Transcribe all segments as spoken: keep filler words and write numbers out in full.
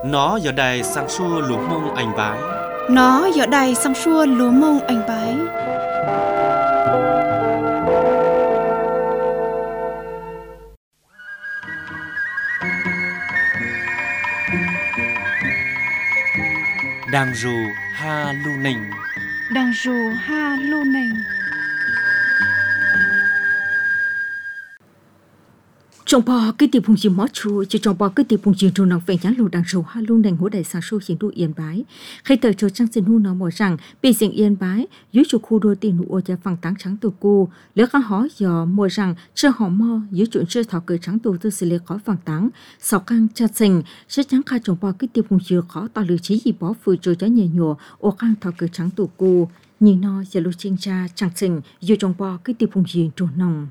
Nó giờ đây sang xua lúa mông anh bái. Nó giờ đây sang xua lúa mông anh bái. Đang rù ha lu nình. Đang rù ha lu nình. Trong bò cái tiệm phùng chim mót chua, chỉ trong bò cái tiệm phùng chim trâu nòng về nhãn lù đang rù ha lu nình hỗ đại sáng sâu hiện đu yên bái. Khi tới chỗ trang xin hu nó mò rằng bị diện yên bái dưới chỗ khu đô tiền nụ cho phẳng táng trắng tù cô. Lỡ khá hỏi giờ mò rằng chưa họ mò dưới chuyện chưa thảo cười trắng tù tư xử lý khó phẳng táng. Sau căng cha sinh sẽ trắng khai trong bò cái tiệm phùng chim khó tạo lửa trí gì bó phơi rồi cho nhẹ nhùa ô căng thảo cười trắng tù cô. Nhìn nó giờ lù chinh cha chẳng sinh dưới trong bò cái tiệm phùng chim trâu nòng.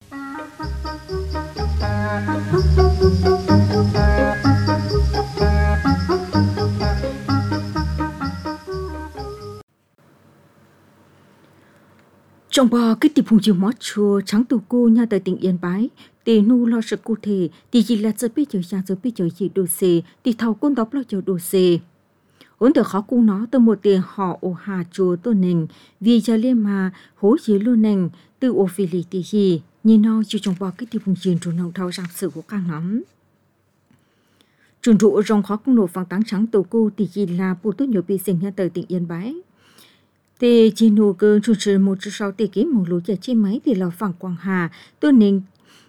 Trong bò cái tiệm phùng chiều mót chua trắng tù cô nhà tại tỉnh Yên Bái tì nu lo sự cụ thể tì gì là giờ biết chờ giang giờ biết chờ gì đồ xề tì thầu côn đọc lo chờ đồ xề ổn được khó cung nó từ một tiền họ ô hà chùa tôi nền vì giờ liên mà hố gì luôn nền từ ô phi lì tì gì nhìn nó chưa trong bò cái tiệm phùng chiều trốn nông thao rằng sự của càng lắm chuẩn trụ trong khó cung nổ phẳng táng trắng tù cô tì gì là bộ tốt nhiều bị sinh nhà tại tỉnh Yên Bái. Tê chỉ nô cơ chủ trì một chút sau tê ký một lũ chè chi máy thì là phẳng Quảng Hà tôi nên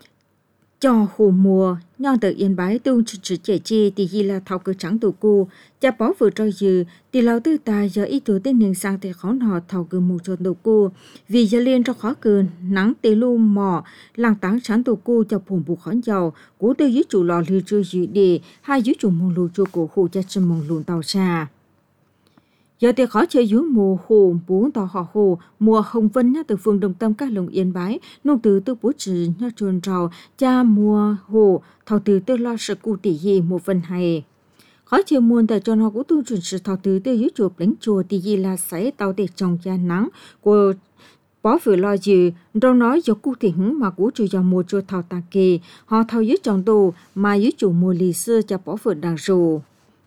cho hồ mùa nhau từ Yên Bái tôi chủ trì chè chi thì gì là thảo cơ trắng tổ cô cha bó vừa trôi dư thì lão tư tài giờ ít tuổi tên nên sang thì khó nọ thảo cơ một cho tổ cô vì giờ liên cho khó cơ nắng tê lu mò làng táng trắng tổ cô cho phùng bù khó giàu cố tư dưới chủ lò lưu chưa dự đề hai dưới chủ mông lù cho cổ hồ cha chân mông lùn tàu xa. Giờ thì khó chơi dưới mùa hồ bốn tàu họ hồ mùa hồng vân nhá từ phường Đồng Tâm các lồng Yên Bái nông từ từ bố trì nhá chuồn trào cha mùa hồ thảo từ từ lo sự cụ tỷ gì một phần hay khó chơi muôn tại cho nó cũng tu chuyển sự thảo từ từ dưới chuột đánh chùa tỷ gì là sấy tàu để trồng cha nắng của bó vừa lo gì đâu nói do cụ thể mà cũng chưa vào mùa chuột thảo tà kề họ thảo dưới trồng đồ mà dưới chủ mùa lì xưa cha bó vừa đàng rù.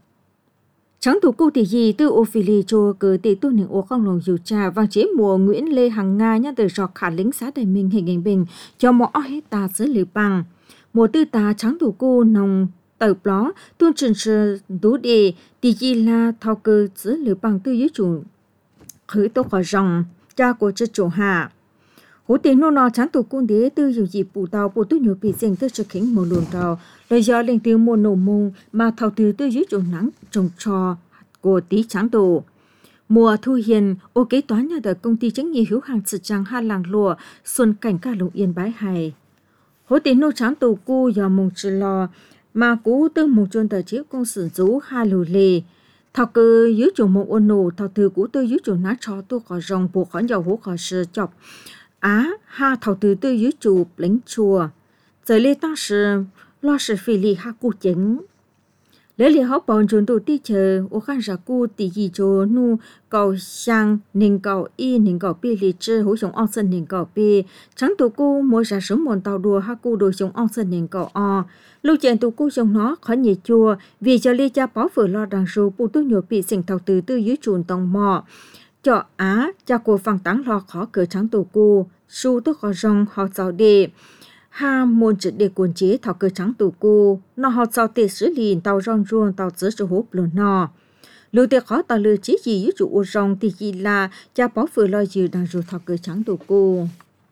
Trắng thủ cô thì gì từ Ophelia cho cờ tỷ tu những ô không lòng dù trà vang chế mùa Nguyễn Lê Hằng Nga nhá từ dọc khả lính xã Đại Minh hình hình bình cho mỏ hết ta dưới lửa bằng mùa tư ta trắng thủ cô nòng tờ pló tuôn trình sự đủ đề thì gì là thao cơ dưới lửa bằng từ dưới chủ khởi tố khỏi rồng cha của chất chủ hạ hỗ tiền nô nọ trắng thủ cô đế từ dù gì bù tàu bù tu nhiều bị dành từ sự khỉnh một luồn tàu lời do lên từ một nổ mông mà thao từ từ dưới chủ nắng trồng trò của tí trắng tổ mùa thu hiền ô kế toán nhà ở công ty trách nhiệm hữu hạn sự trang hai làng lụa xuân cảnh ca lũng Yên Bái hài hỗ tiền nô trắng tổ cu do mông trừ lò mà cú từ một chuồn tờ chiếc công sử rú hai lù lề thao cơ dưới chủ mông ôn nổ thao từ cú từ dưới chủ ná cho tu khỏi rồng bộ khỏi dầu hố khỏi sơ chọc á ha thảo từ từ dưới chủ lính chùa giờ lê tăng sự lo sự phi lì ha cụ chính lỡ lì họ bọn chúng tôi đi chờ ô khăn ra cụ tỷ gì cho nu cầu sang nên cầu y nên cầu bê lì chơi hỗ sống ông sân nên cầu bê trắng tụ cụ mua ra sống mòn tàu đùa ha cụ đồ sống ông sân nên cầu o lưu chuyện tụ cụ sống nó khó nhẹ chua vì cho lê cha bó vừa lo đằng số phụ tôi nhiều bị sinh thảo từ từ dưới chuồn tòng mò cho á cha cô phẳng táng lo khó cửa trắng tụ cụ su tôi khó rong họ giàu đề ha môn trực để cuốn chế thảo cơ trắng tù cô nó họ sao tê xử lý tàu rong ruộng tàu giữa chỗ hốp lừa nọ lưu tê khó tàu lừa chỉ gì với chủ ô rong thì chỉ là cha bó vừa lo gì đang rồi thảo cơ trắng tù cô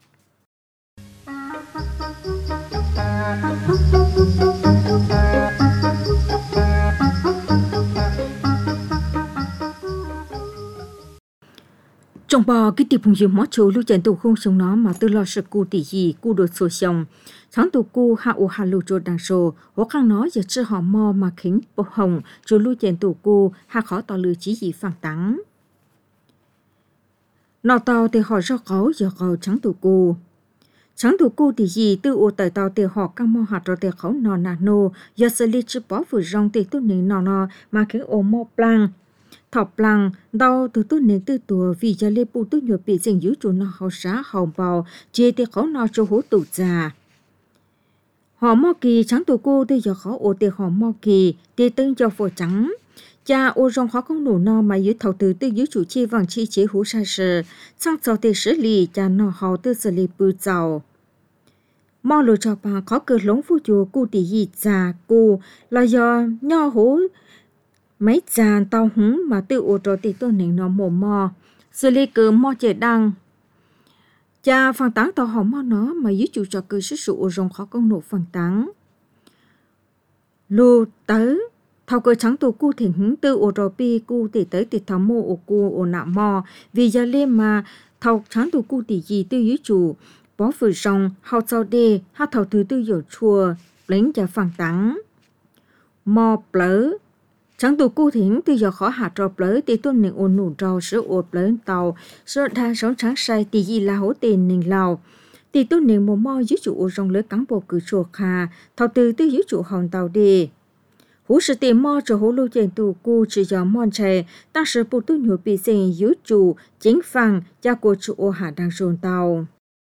trong bò cái tiệp phùng dương mót chỗ lưu chân tù không sống nó mà tư lo sự cụ tỷ gì cụ đột sổ xong sáng tù cụ hạ ô hà lưu chỗ đằng sổ hỗ khang nó giờ chưa họ mò mà khính bộ hồng chỗ lưu chân tù cụ hạ khó tỏ lưu chí gì phẳng tắng nọ tàu thì họ do khó giờ khó trắng tù cụ sáng tù cụ thì gì tư ô tờ tàu thì họ căng mò hạt rồi thì khó nọ nà nô giờ xử lý chứ bó vừa rong thì tốt nền nọ nọ mà khính ô mò plang thọc lăng đau từ tôi nên từ tuổi vì gia lê bu tôi nhiều bị dành dưới chỗ nó hậu xá hậu bào chia thì khó nó cho hố tụ già họ mò kỳ trắng tù cô thì giờ khó ô tê họ mò kỳ tê tưng cho phổ trắng cha ô rong khó không nổ no mà dưới thầu từ từ dưới chủ chi vàng chi chế hú sa sự sang sau tê xử lý cha nó họ tư xử lý bự giàu mò lô cho bà khó cơ lống phu chùa cu tỷ gì già cu là do nho hú mấy giàn tàu húng mà tự ô trò tỷ tôn nền nó mồ mò xử lý cơ mò chế đăng cha phần táng tàu họ mò nó mà dưới chủ trò cơ sức sự ô rong khó công nổ phần táng lô tới thao cơ trắng tù cu thỉnh hứng tư ô trò pi cu tỷ tới tỷ thảo mô ô cu ô nạ mò vì gia lê mà thao trắng tù cu tỷ gì tư dưới chủ bó phử rong hao sau đê hát thảo thứ tư dỗ chùa lấy cho phần táng mò plớ trắng tù cu thỉnh tư giờ khó hạ trò plớ tỷ tuân nền ô nụ trò sữa ô plớ tàu sữa đa sống trắng say tỷ gì là hỗ tiền nền lào tỷ tuân nền mồ mò dưới chủ ô rong lỡ cán bộ cử chùa khà thảo từ tư dưới chủ hòn tàu đê hú sự tiền mò cho hú lưu trên tù cu chỉ do mòn trẻ ta sự bộ tu nhủ bị sinh dưới chủ chính phẳng cha của chủ ô hạ đang rồn tàu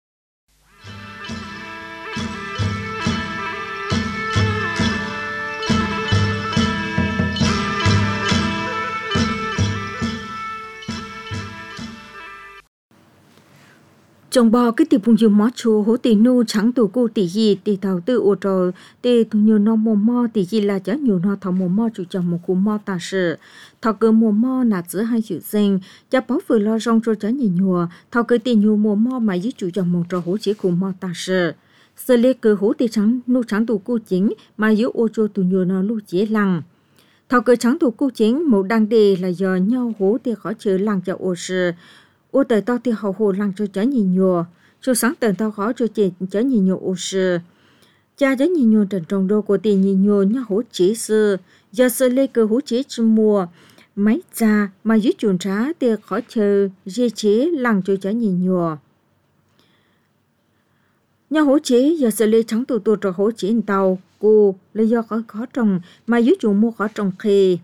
chồng bò cái tiệp vùng dùng mó chùa hố tỷ nu trắng tù cu tỷ gì tỷ thảo tư ô trò tỷ tu nhiều nó mồ mò tỷ gì là chả nhiều nó thảo mồ mò chủ chồng một cú mò ta sự thảo cơ mồ mò nạt giữa hai chữ sinh cha bảo vừa lo rong cho chả nhiều nhùa thảo cơ tỷ nhiều mồ mò mà với chủ chồng một trò hố chỉ cú mò ta sự sơ lê cơ hố tỷ trắng nu trắng tù cu chính mà với ô trò tu nhiều nó lu chế lăng thảo cơ trắng tù cu chính một đăng đề là do nhau hố tỷ khó chữa lăng cho ô sự ô tờ tao thì hậu hồ lăng cho chả nhìn nhùa cho sáng tờ tao khó cho chị chả nhìn nhùa ô sư cha chả nhìn nhùa trần trồng đô của tiền nhìn nhùa nhá hỗ chế sư giờ sơ lê cơ hỗ chế chim mùa mấy cha mà dưới chuồn trá thì khó chờ dê chế lăng cho chả nhìn nhùa nhá hỗ chế giờ sơ lê trắng tù tù rồi hỗ chế tàu cô là do khó khó trồng mà dưới chuồn mua khó trồng khê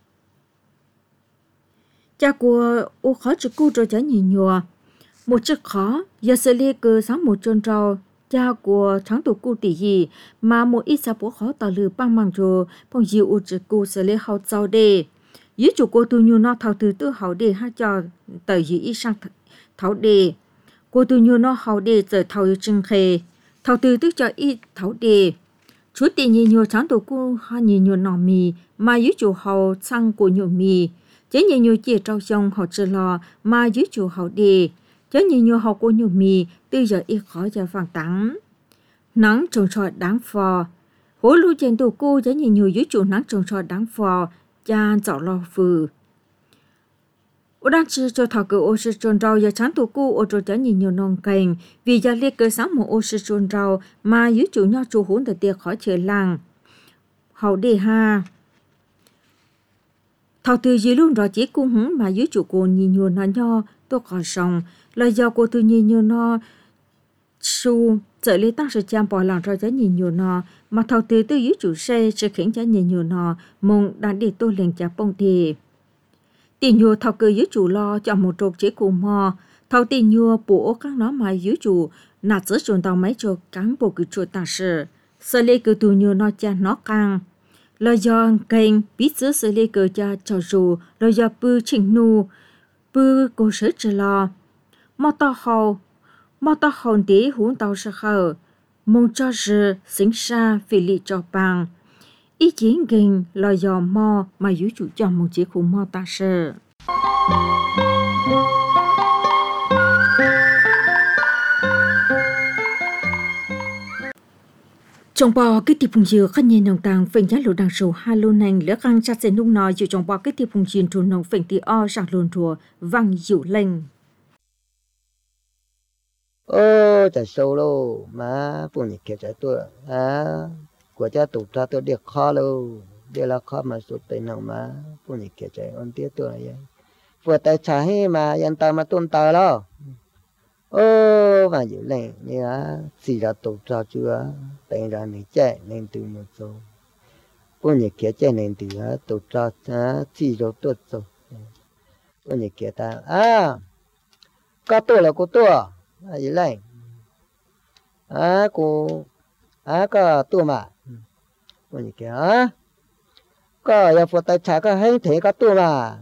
cha của ô khó chữ cu cho chả nhìn nhùa một chiếc khó giờ xử lý cơ sáng một chân trâu cha của trắng tổ cu tỷ gì mà một ít sa bố khó tạo lừa băng mang rồi phong diệu ô chữ cu xử lý hậu sau đề dưới chủ cô tu nhu nó thảo từ tư hậu đề hai cho tới dưới ít sang thảo đề cô tu nhu nó hậu đề giờ thảo trưng khề thảo từ tư cho ít thảo đề chú tỷ nhìn nhùa trắng tổ cu hai nhìn nhùa nọ mì mà dưới chủ hậu sang của nhùa mì chế nhiều nhiều chia trâu sông họ chưa lo mà dưới chủ họ đi chế nhiều nhiều họ cô nhiều mì từ giờ ít khó cho phản tắng nắng trồng trọt đáng phò hố lưu trên tù cô chế nhiều nhiều dưới chủ nắng trồng trọt đáng phò cha dạo lo phừ ô đang chơi cho thảo cử ô sư trôn rau giờ chán tù cô ô trôn chế nhiều nhiều non cành vì giờ liệt cơ sáng một ô sư trôn rau mà dưới chủ nhau chủ hốn từ tiệc khó chơi làng họ đi ha thảo từ dưới luôn rồi chỉ cung hứng mà dưới chủ cô nhìn nhiều nó nho tôi khỏi sống là do cô từ nhìn nhiều nó su trợ lý tăng sự chăm bỏ lòng rồi cho nhìn nhiều nó mà thảo từ từ dưới chủ xe sẽ khiến cho nhìn nhiều nó mong đang đi tôi liền chả bông thì tiền nhiều thảo cơ dưới chủ lo cho một trục chỉ cùng mò thảo tiền nhiều bộ các nó mà dưới chủ nạt giữa chuồn tàu máy cho cán bộ cứ chuột ta sự sợ lê cứ từ nhiều nó cha nó càng là do kênh biết giữa xử lý cơ cha cho dù là do bư chỉnh nu bư cô sở trở lo mò tao hậu mò tao hậu tí huống tao sẽ khờ mong cho sự sinh ra vì lý cho bằng ý kiến gìn là do mò mà dưới chủ cho một chiếc khủng mò ta sợ trong bò cái tiệp phùng dừa khăn nhìn nồng tàng phèn giá lộ đằng sầu hai lô nành lỡ căng chặt sẽ nung nói dù trong bò cái tiệp phùng dừa trù nồng phèn tì o sạc lồn rùa văng dịu lên ô chả sâu đâu mà phụ nữ kia trái tôi à của cha tụt ra tôi được khó đâu để là khó mà sụt tới nào mà phụ nữ kia trái on tiếc tôi này vừa tay trái mà yên tâm mà tuôn tờ đó ô và dịu lên như á xì ra tụt ra chưa tên ra này chạy nên từ một số phụ nữ kia chạy nên từ á tụt ra á xì ra tuột rồi phụ nữ kia ta à có tôi là cô tôi à dữ lên à cô à có tua mà bún như kia à có giờ phụ tay trả có hay thế có tua mà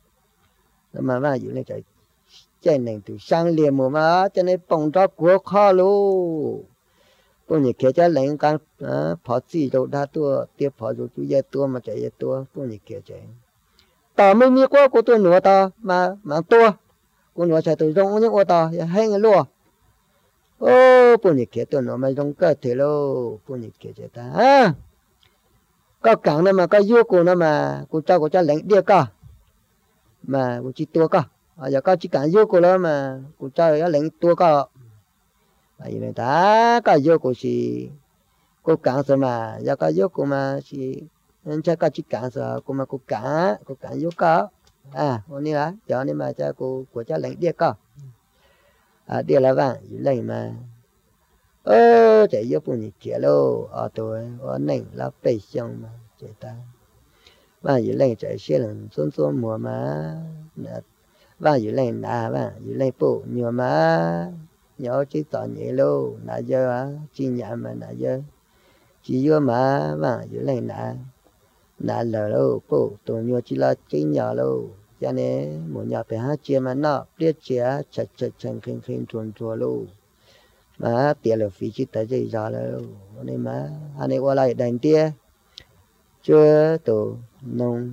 mà mà dụ lên chạy chạy nền từ sang liền mà mà cho nên bông cho của khó luôn bún như kia cho lên càng à phá gì đâu đã tua tiếp phá rồi chú ye tua mà chạy ye tua bún như kia chạy tao mới mi qua của tôi nữa tao mà mà tua của nữa chạy tôi rong những ô tao hay người luôn ô bún như kia tôi nó mà rong cơ thể luôn bún như kia chạy ta à có cẳng nó mà có yêu của nó mà của cho của cho lệnh địa cả mà của chỉ tua cả à giờ có chỉ cẳng yêu của nó mà của cho cái lệnh tua cả vậy nên ta có yêu của gì của cẳng rồi mà giờ có yêu của mà gì nên chắc có chỉ cẳng rồi của mà của cẳng của cẳng yêu cả à hôm nay là cho nên mà cho của của cho lệnh địa cả à địa là vàng lệnh mà ơ chạy yêu phụ nữ kia lô ở tôi ở nền là bể xong mà chạy ta và dưới lên chạy xe lần xuống xuống mùa mà và dưới lên à và dưới lên bộ nhiều mà nhỏ chỉ tỏ nhẹ lô nãy giờ á chỉ nhà mà nãy giờ chỉ vô mà và dưới lên nãy nãy lờ lô bộ tôi nhiều chỉ là chỉ nhỏ lô cho nên một nhà phải hát chia mà nó biết chia chặt chặt chặt khinh khinh chuồn chuồn lô mà tiền là phí chỉ tới gì ra rồi nên mà anh ấy qua lại đánh tiền chưa tổ nông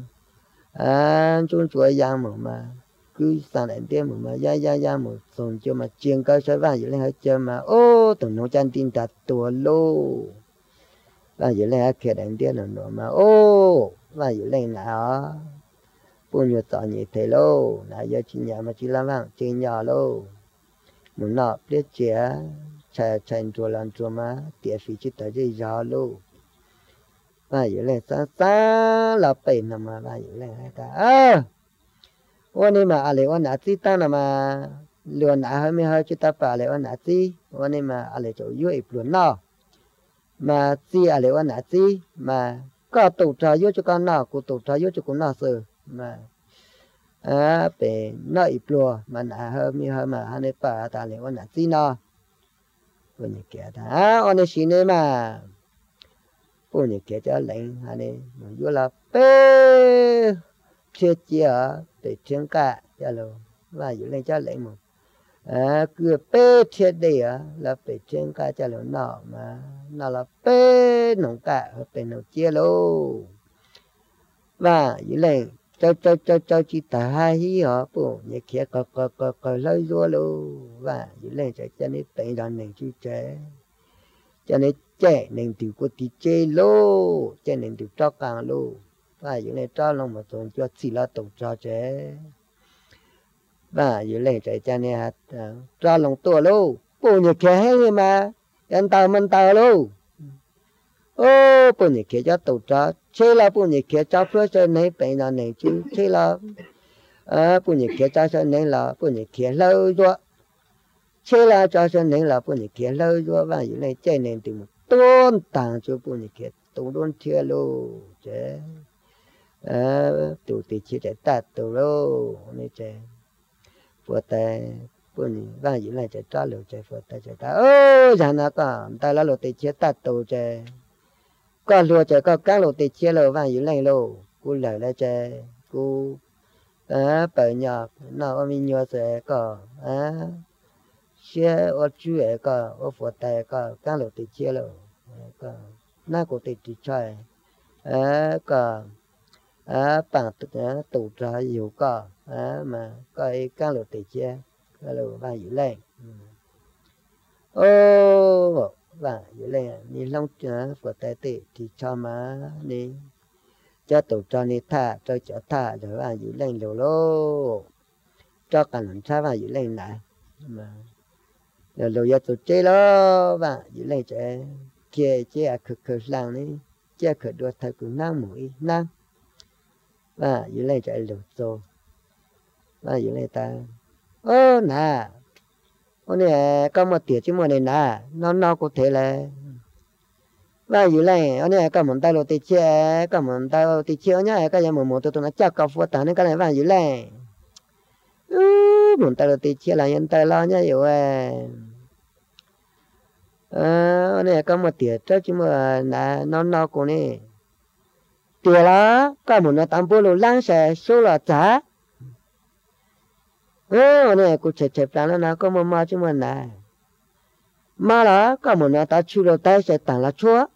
à chúng chúa giang mà mà cứ sang đánh tiền mà ya ya ya một xong cho mà chiên cơ sở vàng vậy lên hết chơi mà ô tổ nông chân tin đặt tổ lô vàng vậy lên hết kia đánh tiền nữa nữa mà ô vàng vậy lên nào bao nhiêu tỏi như thế lô nãy giờ chỉ nhà mà chỉ làm vàng chỉ nhà lô muốn nọ biết chia chạy chạy chùa làm chùa mà tiền phí chỉ tới đây giờ luôn và vậy là xa xa là bảy năm mà và vậy là ta àวันนี้มาอะไรวันอาทิตย์ตั้งมาเรือนอาให้ไม่ให้จุดตาป่าอะไรวันอาทิตย์วันนี้มาอะไรจะยุ่ยปลุกนอมาซีอะไรวันอาทิตย์มาก็ตุกใจยุ่ยจุกันนอกูตุกใจยุ่ยจุกันนอเสือมาอ่าเป็นนออีปลัวมันอาให้ไม่ให้มาให้ในป่าตาอะไรวันอาทิตย์นอวันนี้แกท่าวันนี้สิเนี่ยมาวันนี้แกจะเล่นอันนี้มันอยู่ละเป้เชี่ยเจี๋ยไปเชียงกะจะรู้ว่าอยู่เล่นจะเล่นมั้งอ่าคือเป้เชี่ยเดียละไปเชียงกะจะรู้หนอมาหนอละเป้หนองกะเป็นหนองเจี๋ยรู้ว่าอยู่เล่นเจ้าเจ้าเจ้าเจ้าจีตาฮีเหรอปู่เนี่ยเขียก็ก็ก็ก็เลยรัวรู้ว่าอยู่เล่นจะจะนี่เป็นดันหนึ่งชื่อเจ้จะนี่เจ้หนึ่งตัวกูตีเจ้รู้เจ้หนึ่งตัวเจ้ากลางรู้ว่าอยู่เล่นเจ้าลงมาตรงจุดสี่ละตกเจ้าเจ้ว่าอยู่เล่นใจจะนี่ฮะเจ้าลงตัวรู้ปู่เนี่ยเขียให้มายันตามันตารู้โอ้ปู่เนี่ยเขียจะตกเจ้าเชื่อละปู่เนี่ยเขียเจ้าเพื่อจะไหนเป็นดันหนึ่งชื่อเชื่อละอ่าปู่เนี่ยเขียเจ้าจะไหนละปู่เนี่ยเขียเล่าด้วยเชื่อละเจ้าจะไหนละปู่เนี่ยเขียเล่าด้วยว่าอยู่เล่นใจหนึ่งตัวต้นต่างจุปู่เนี่ยเขียตรงต้นเชื่อรู้เจ้อ่าตัวติดเชื้อตัดตัวรู้นี่เจ้ปวดแต่ปุ่นว่าอยู่ไหนจะจ้าเหลวเจ้ปวดแต่จะตาเออฉันนะก็แต่ละเราติดเชื้อตัดตัวเจ้ก็รัวเจ้ก็ก้างเราติดเชื้อเราว่าอยู่ไหนเรากูเหลวแล้วเจ้กูอ่าเปิดหยอกน่าว่ามีหยอกเจ้ก็อ่าเชื้อว่าช่วยก็ว่าปวดแต่ก็ก้างเราติดเชื้อเราก็น่ากูติดติดช่วยอ่าก็อ่าปังตัวนี้ตูดจะอยู่ก็อ่ามาก็ไอ้ก้างหลุดติดเชื้อก็เลยว่าอยู่แรงโอ้ว่าอยู่แรงนี่ลองจะปวดแต่ติที่ชอบมานี่จะตูดจะนี่ท่าจะจะท่าเดี๋ยวว่าอยู่แรงเร็วโลจะกันหลังช้าว่าอยู่แรงไหนมาเดี๋ยวเราจะตูดเจ้แล้วว่าอยู่แรงจะเกี่ยเจ้าคือคือหลังนี่เจ้าคือดูทักกูนั่งหมุยนั่งว่าอยู่เล่นใจหลุดโซว่าอยู่เล่นตาโอ้น่ะวันนี้ก็มาเตี๋ยชิมวันนี้น่ะน้องน้องกูเทเลยว่าอยู่เล่นวันนี้ก็เหมือนตาโรติเชียก็เหมือนตาโรติเชียเนี่ยก็ยังเหมือนหมดตัวนั้นจับกับฟัวตานี่ก็เลยว่าอยู่เล่นอือเหมือนตาโรติเชียอะไรยันตาล้อเนี่ยอยู่เออเอ ờ này có một tiệt cho chứ mà là nó nó của này tiệt là có một nó tạm bố lô lăng sẽ số là trả ờ này cũng chẹp chẹp ra nó có một mà chứ mà này mà là có một nó ta chịu được tay sẽ tặng là chúa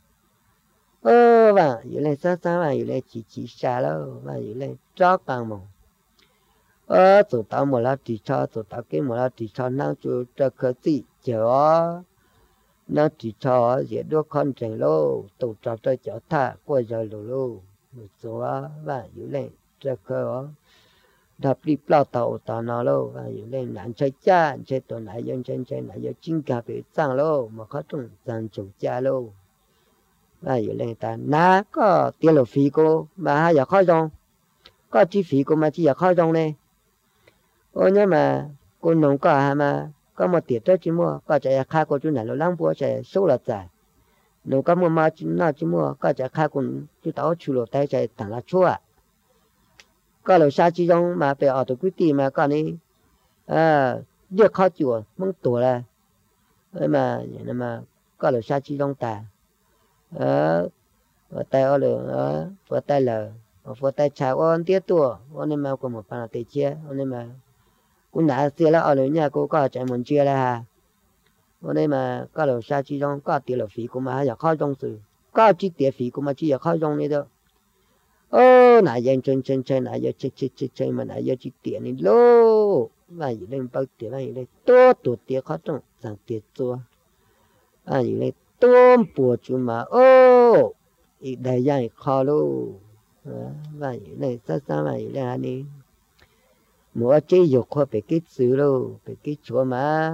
ơ vàอยู่เลยซ่าๆว่าอยู่เลยจีๆชาแล้วว่าอยู่เลยจอกปังมงเออตัวตาหมดแล้วตีชอตัวตาเก็บหมดแล้วตีชอนั่งจูจะเคยตีเจ๋อนั่งตีชอเสียด้วยคนใจโลตัวจอจะเจ๋อท่ากล้วยใจโลโลตัวว่าอยู่เลยจะเคยดับรีบเปล่าต่อต่อนอโลว่าอยู่เลยนั่นใช้จ้าใช้ตัวไหนยังใช้ใช้ไหนยังจิ้งกาไปจ้างโลมาเขาต้องจ้างจูจ้าโลว่าอยู่เลยแต่น้าก็เตี้ยหลฟีโกมาอยากเข้าจงก็จีฟีโกมาจีอยากเข้าจงเลยโอ้เนี่ยมาคนหนุ่มก็หามาก็มาเตี้ยตัวจีมัวก็จะอยากฆ่าคนจุนไหนเราล้างบัวจะสู้ละใจหนุ่มก็มัวมาจีน่าจีมัวก็จะฆ่าคนจุดเอาชูโลได้ใจต่างละชั่วก็เราชาจีจงมาไปเอาตัวกุฏิมาก็นี่เออเรียกเข้าจั่วมึงตัวละเอ้ยมาอย่างนั้นมาก็เราชาจีจงตาờ và tay ở lửa ờ và tay lờ và tay chào ôn tiết tua ôn nên mà có một phần là tay chia ôn nên mà cũng đã xưa là ở lửa nhà cô có chạy muốn chia là hà ôn nên mà có lửa xa chi trong có tiền là phí của mà giờ khó trong sự có chi tiền phí của mà chi giờ khó trong này đâu ô nãy giờ chơi chơi chơi nãy giờ chơi chơi chơi chơi mà nãy giờ chi tiền này lô và gì lên bao tiền này lên tốt tốt tiền khó trong rằng tiền tua à gì lên tôm bùa chú mà ô ý đại dạng khó luôn vậy này sao sao vậy là đi mua chế dục khoa phải cái sự luôn phải cái chỗ mà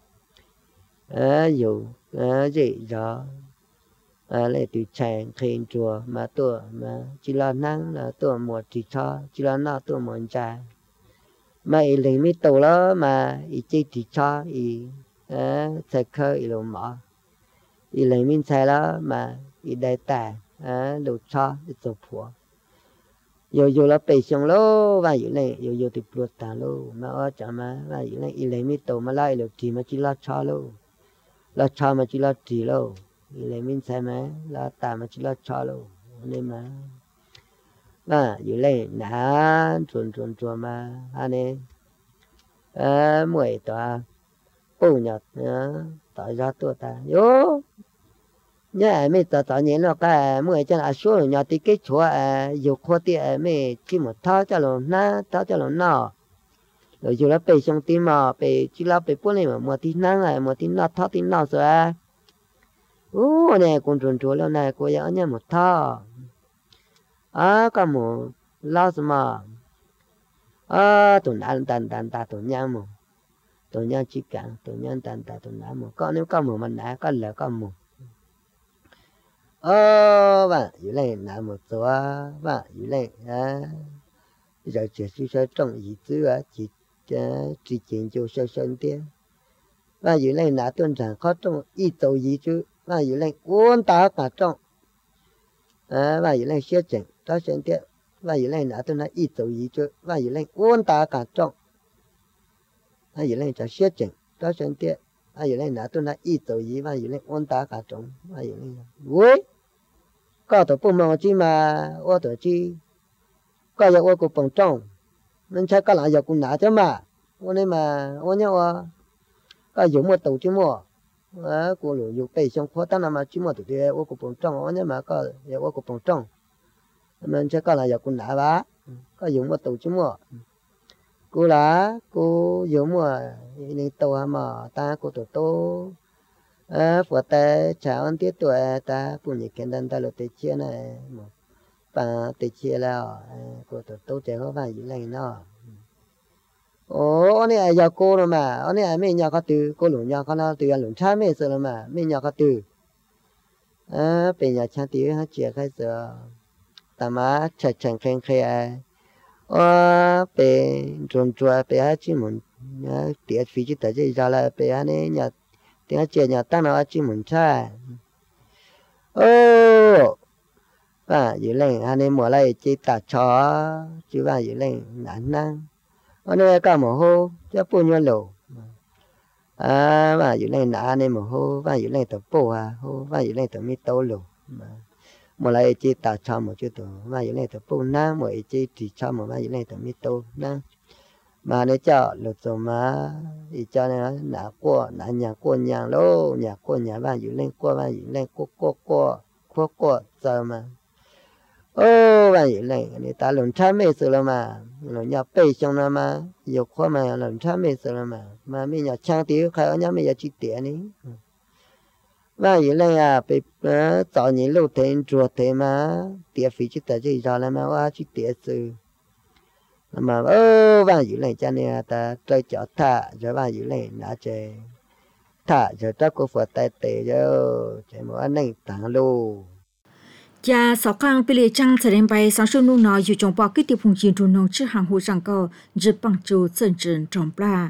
à dù à gì đó à lại từ chàng khen chùa mà tôi mà chỉ là năng là tôi một chỉ cho chỉ là nó tôi một trà mà ý lấy mấy tàu đó mà ý chỉ chỉ cho ý à sẽ khơi ý luôn mà ý lấy mình sai đó mà ý đại tả à đồ cho để做婆 yo yo là bề xong lô và ý lấy yo yo thì bột tả lô mà ở chả mà và ý lấy ý lấy mình tàu mà lại được thì mà chỉ là cho lô là cho mà chỉ là chỉ lô ý lấy mình sai mà là tả mà chỉ là cho lô nên mà và ý lấy nã chuồn chuồn chuồn mà anh ấy à mười tòa bù nhật tỏ ra tôi ta yo nhớ mấy tờ tờ nhện nó cái mười chân à số nhỏ thì cái chỗ à dục khoa thì mấy chỉ một tháo cho nó na tháo cho nó nọ rồi dù là bề xong tim mà bề chỉ là bề bốn này mà một tí năng này một tí nọ tháo tí nọ rồi à ô này con trốn trốn lâu này cô nhớ nhớ một tháo à cái một lao gì mà à tụi ăn tàn tàn tàn tụi nhang mà tụi nhang chỉ cả tụi nhang tàn tàn tụi nhang mà có nếu có một mình nãy có lỡ có một ờ và dưới này là một số và dưới này à giờ chỉ suy cho trong ý tứ à chỉ chỉ chuyển cho sơ sân tiền và dưới này là tuần sản khó trong ý tàu ý chứ và dưới này uốn ta cả trong à và dưới này xét chỉnh ta xem tiền và dưới này là tuần là ý tàu ý chứ và dưới này uốn ta cả trong và dưới này ta xét chỉnh ta xem tiền và dưới này là tuần là ý tàu ý và dưới này uốn ta cả trong và dưới này vui có tổ bông màu chi mà ô tổ chi có giờ ô của bông trồng nên chắc có lại giờ cũng nã chứ mà ô nên mà ô nhá ô có dùng một tổ chi mua à của lũ dùng bể xong khó tăng mà chi mua tổ thì ô của bông trồng ô nhá mà có giờ ô của bông trồng nên chắc có lại giờ cũng nã bá có dùng một tổ chi mua cô lá cô dùng mua nên tổ mà ta cô tổ tô à phụ ta chào anh tiết tuổi ta phụ nữ kiến đơn ta là tiết chia này một bà tiết chia là cô tổ tô trẻ có vài gì này nó ồ anh ấy giờ cô rồi mà anh ấy mấy nhà có từ cô lũ nhà có nó từ lũ cha mấy giờ rồi mà mấy nhà có từ à bây nhà cha từ hết chia khai giờ ta má chặt chặt khen khen à bây tròn tròn bây hết chỉ muốn tiết phí chỉ tới giờ ra là bây anh ấy nhà tiếng chuyện nhà ta nói chỉ muốn chơi ô và dưới lên anh em mua lại chỉ ta chó chứ và dưới lên nản năng anh em cả một hô cho bao nhiêu lẩu à và dù lên nã nên mà hô và dù lên tập bộ à hô và dù lên tập mi tàu lù mà một lại chỉ tạo cho một chút thôi và dù lên tập bộ na một chỉ chỉ cho một và dù lên tập mi tàu na mà nếu cho lột rồi mà thì cho nên nó nã qua nã nhà qua nhà lô nhà qua nhà và dù lên qua và dù lên qua qua qua qua qua giờ mà ô và dù lên người ta lần trái mấy sự là mà nó nhà bê trong nó mà nhiều khoa mà lần trái mấy sự là mà mà mình nhà trang tiêu khai ở nhà mình nhà chi tiền đi và dù lên à bị tạo những lúc tiền chuột tiền mà tiền phí chút tài chỉ cho là mà qua chi tiền sự mà ô và dù lên cho nên ta chơi chó thả rồi và dù lên đã chơi thả rồi ta có phải tay tệ rồi chơi một anh này tặng luôn cha sáu khang pili chang tsaren bai sang shu nu na yu chong pa ki ti phung chin tu nong chi hang hu sang ko zhi pang chu chen chen trong pla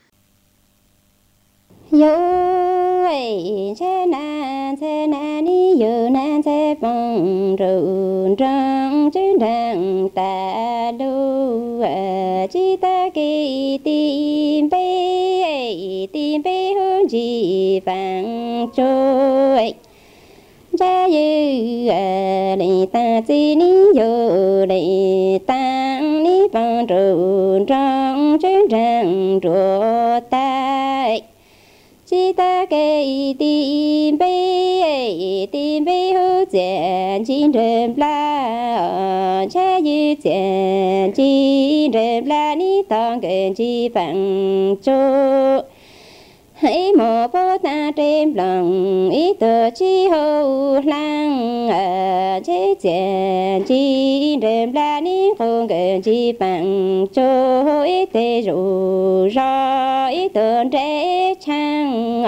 yo ai che na che na ni yo na che pang ru rang chen dang ta lu chi ta ki tim pe tim pe hương chi phang trôi cha yu lệ ta chi ni yo lệ ta ni bằng ru rang chen dang ru ta chỉ ta cái tim bê tim bê hữu diện chín rừng la cha yu diện chín rừng la ni tòng gần chi bằng chỗ hãy mò bố ta trên lòng ý tờ chi hậu lăng chế diện chín rừng la ni không gần chi bằng chỗ ý tê rủ rõ ý tờ trẻ chăng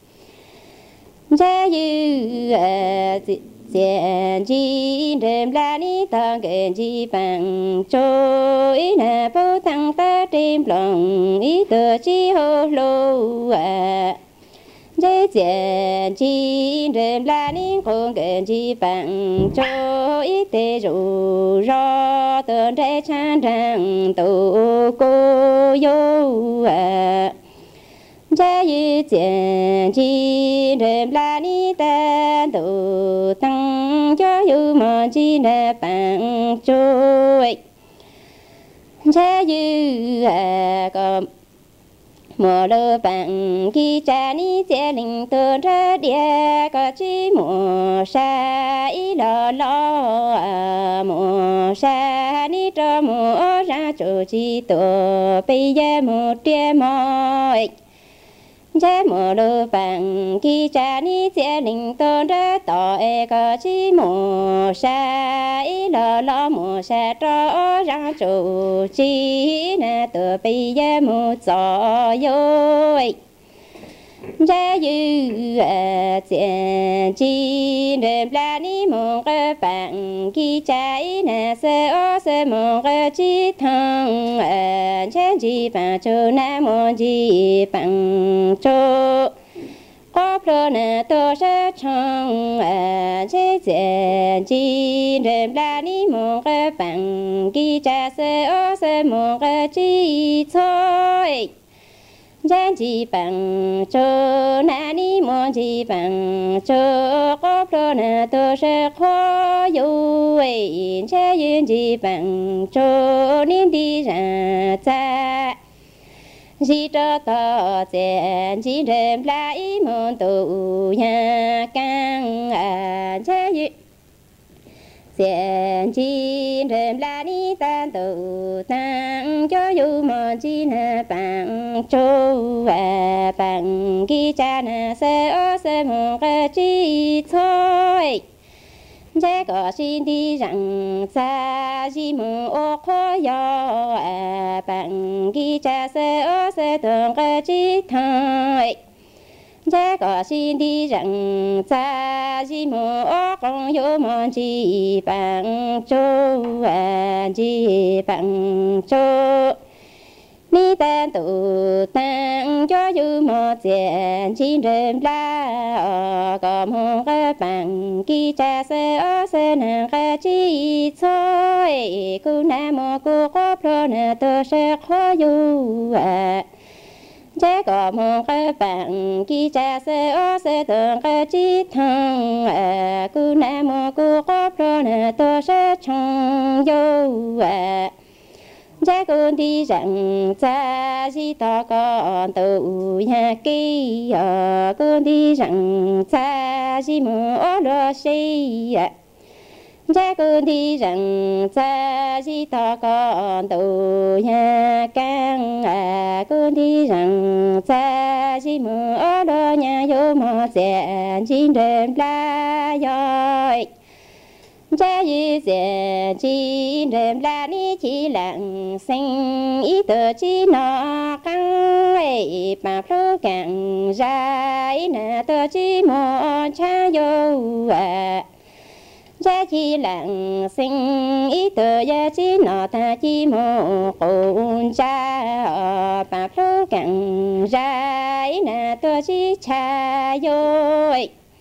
cha yu diện chi đêm la ni tang gần chi bằng cho ý na bố tăng ta đêm lòng ý tờ chi hô lô à dễ diện chi đêm la ni không gần chi bằng cho ý tê rủ rõ tờ trẻ chan rằng tổ cô yo à cha yu diện chi đêm la ni ta độ tăng cho yu mà chi na bằng trôi cha yu à có mùa lơ bằng khi cha ni cha linh tơ ra địa có chi mùa sa ý lo lo mùa sa ni cho mùa ra chỗ chi tổ bây giờ một đêm mỏi cha mùa lơ bằng khi cha ni cha linh tơ ra tỏ e có chi mùa sa ý lo lo mùa sa cho ra chỗ chi na tổ bây giờ một gió yôi cha yu à diện chi đêm la ni mong cái bằng khi cha ý na sơ ô sơ mong cái chi thăng à cha chi bằng chỗ na mong chi bằng chỗ có pro na to sa chăng à cha diện chi đêm la ni mong cái bằng khi cha sơ ô sơ mong cái chi thôi cha chi bằng cho na ni mo chi bằng cho có pro na to sẽ khó yêu ấy cha yên chi bằng cho nên đi ra cha chỉ cho to diện chỉ đêm lại môn tu nhà căng à cha yên diện chi đêm la ni tan tu tăng cho yu mo chi na bằng châu à bằng ki cha na se o se mo cái chi thôi cha có xin đi rằng cha chi mo o khó yo à bằng ki cha se o se tuần cái chi thôi cha có xin đi rằng cha chi mô con yo mòn chi bằng châu à chi bằng châu ni tan tu tăng cho yu mò diện chi đêm la có mong cái bằng ki cha se o se na cái chi thôi cu na mô cu có pro na to se khó yu à trái có mong cái bạn kia cha sẽ ở sẽ tưởng cái chi thằng à cứ nam mô cứ có pro nè tôi sẽ trong yêu à trái con đi rằng cha chỉ to con tự nhà kia con đi rằng cha chỉ muốn ở đó xây cha con đi rằng cha chỉ to con tự nhà càng à con đi rằng cha chỉ muốn ở đó nhà vô mà sẽ chín đêm la rồi cha như sẽ chín đêm la ní chỉ lặng sinh ý tờ chỉ nó căng ấy bà pro càng ra ý nè tờ chỉ một cha vô à cha chỉ lặng sinh ý tờ ya chỉ nó ta chỉ một con cha bà pro càng ra ý nè tờ chỉ cha vô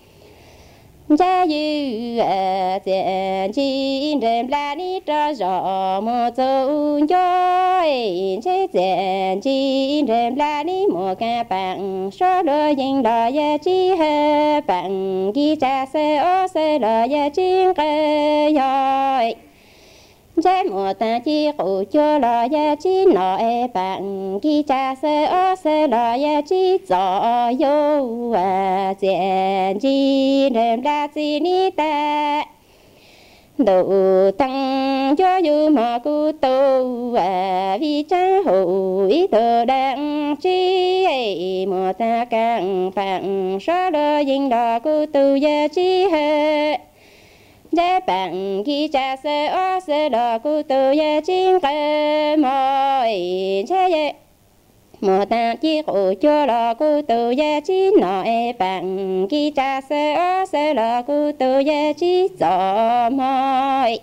cha như à tiền chi đêm la ní cho rõ một dấu nhoi cha tiền chi đêm la ní một cái bằng số đôi những đôi ya chi hết bằng ghi cha sẽ ở sẽ đôi ya chi cái nhoi cha một ta chi cụ cho đôi ya chi nội bằng ghi cha sẽ ở sẽ đôi ya chi rõ yêu à tiền chi đêm la chi ní ta đủ tăng cho dù mà cứ tu à vì cha hữu ý tự đang chi một ta càng phẳng số đôi những đôi cứ tu ya chi hết giá bạn khi cha sẽ ở sẽ đò cụ tự ya chiến cái mọi cha ye một ta chỉ cụ cho đò cụ tự ya chiến nội bạn khi cha sẽ ở sẽ đò cụ tự ya chiến cho mọi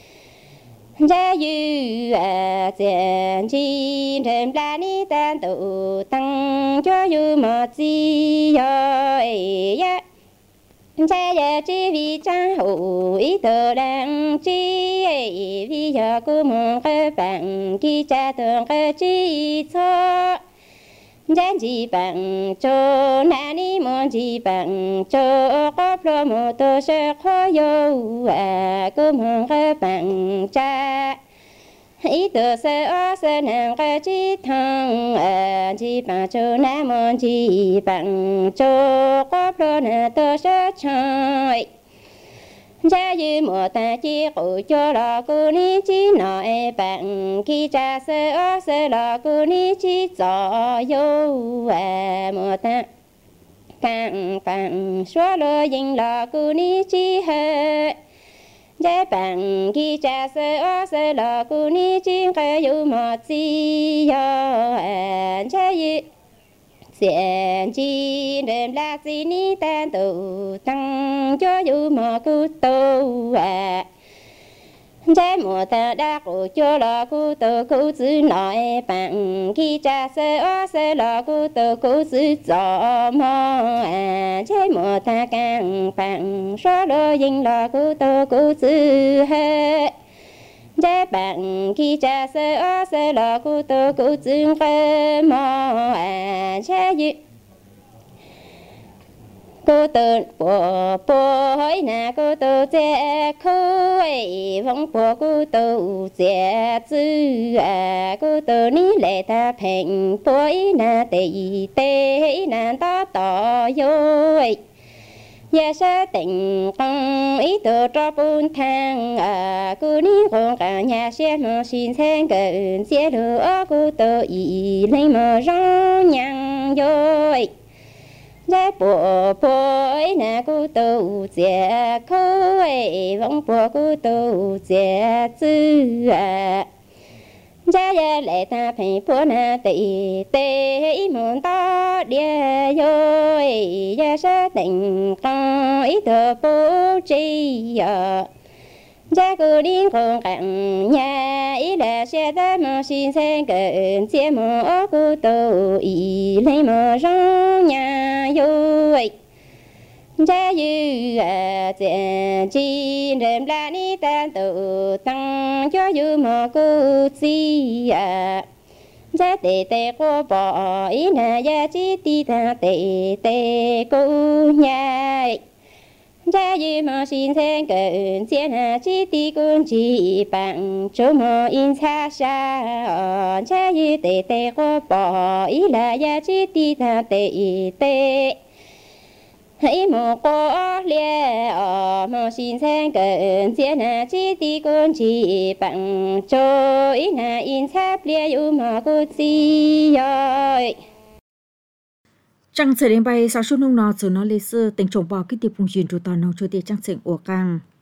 giá như à tiền chi thêm la ní tan tự tăng cho dù mà chi rồi ya cha ya chi vì cha hữu ý tự đang chi vì giờ cứ mong cái bạn khi cha thường cái chi cho cha chỉ bạn cho na ni mong chỉ bạn cho có pro một tôi sẽ khó yêu à cứ mong cái bạn cha ý tự sẽ ở sẽ nàng cái chi thằng à chỉ bạn cho na mong chỉ bạn cho có pro nè tôi sẽ chơi cha như một ta chỉ cụ cho là cô ní chỉ nói bạn khi cha sẽ ở sẽ là cô ní chỉ cho yêu à một ta càng càng số lời dình là cô ní chỉ hết cha bạn khi cha sẽ ở sẽ là cô ní chỉ cái yêu một gì à cha như sẽ chi đêm la gì ní tan tự tăng cho dù mà cứ tu à cha mùa ta đã cụ cho là cụ tự cụ giữ nói bạn khi cha sẽ ở sẽ là cụ tự cụ giữ cho mà à cha mùa ta càng bạn số đôi dình là cụ tự cụ giữ hết cha bạn khi cha sẽ ở sẽ là cụ tự cụ giữ cái mà à cha như cô tự bộ bộ hỏi nà cô tự sẽ khơi vong bộ cô tự sẽ chữ à cô tự ní lệ ta thành bối nà tệ tệ nà ta tỏ dối ya sẽ tình con ý tự cho bốn thang à cô ní con cả nhà sẽ mà xin sen cần sẽ được cô tự ý lấy mà rõ nhang dối giá bộ bối nà cô tu sẽ khơi vong bộ cô tu sẽ chữ à giá ya lệ ta phải bố nà tệ tệ muốn to địa rồi ya sẽ tình con ý tự bố trí à giá cô đi con cạnh nhà ý là sẽ ta mà xin sen cần sẽ mà cô tu ý lấy mà rõ nhà rồi giá như à tiền chi đêm la ní tan tự tăng cho dù mà cô chi à cha tê tê cô bỏ ý na ya chi ti ta tê tê cô nhai cha yu mò xin sen cơn chia na chi ti kun chi bằng chỗ mò in xa xa cha yu tê tê cô bỏ ý là ya chi ti ta tê tê hãy một cô lia ở mò xin sen cơn chia na chi ti kun chi bằng chỗ ý na in sáp lia yu mò cô chi rồi Trang sẽ đến bay sao số nông nọ rồi nó lấy sơ tình trồng bò cái tiệp phùng truyền trụ tàu nông cho tiệp trang sệnh ủa căng